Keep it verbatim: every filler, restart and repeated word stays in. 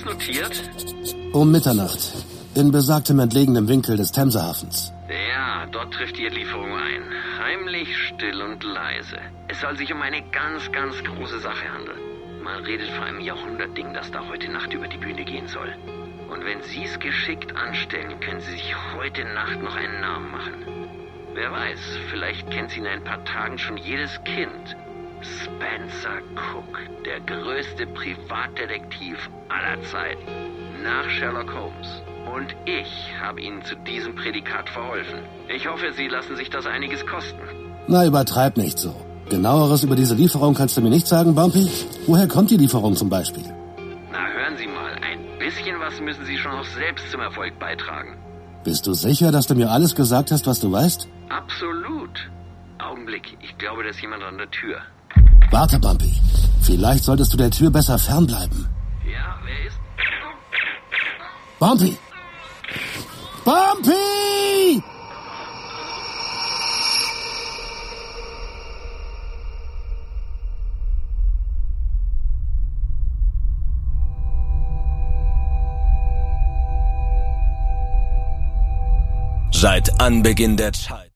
notiert? Um Mitternacht. In besagtem entlegenem Winkel des Themsehafens. Ja, dort trifft Ihre Lieferung ein. Heimlich, still und leise. Es soll sich um eine ganz, ganz große Sache handeln. Man redet von einem Jahrhundertding, das da heute Nacht über die Bühne gehen soll. Und wenn Sie es geschickt anstellen, können Sie sich heute Nacht noch einen Namen machen. Wer weiß, vielleicht kennt Sie in ein paar Tagen schon jedes Kind. Spencer Cook, der größte Privatdetektiv aller Zeiten. Nach Sherlock Holmes. Und ich habe Ihnen zu diesem Prädikat verholfen. Ich hoffe, Sie lassen sich das einiges kosten. Na, übertreib nicht so. Genaueres über diese Lieferung kannst du mir nicht sagen, Bumpy? Woher kommt die Lieferung zum Beispiel? Na, hören Sie mal, ein bisschen was müssen Sie schon auch selbst zum Erfolg beitragen. Bist du sicher, dass du mir alles gesagt hast, was du weißt? Absolut. Augenblick, ich glaube, da ist jemand an der Tür. Warte, Bumpy. Vielleicht solltest du der Tür besser fernbleiben. Ja, wer ist... Bumpy! Bumpy! Seit Anbeginn der Zeit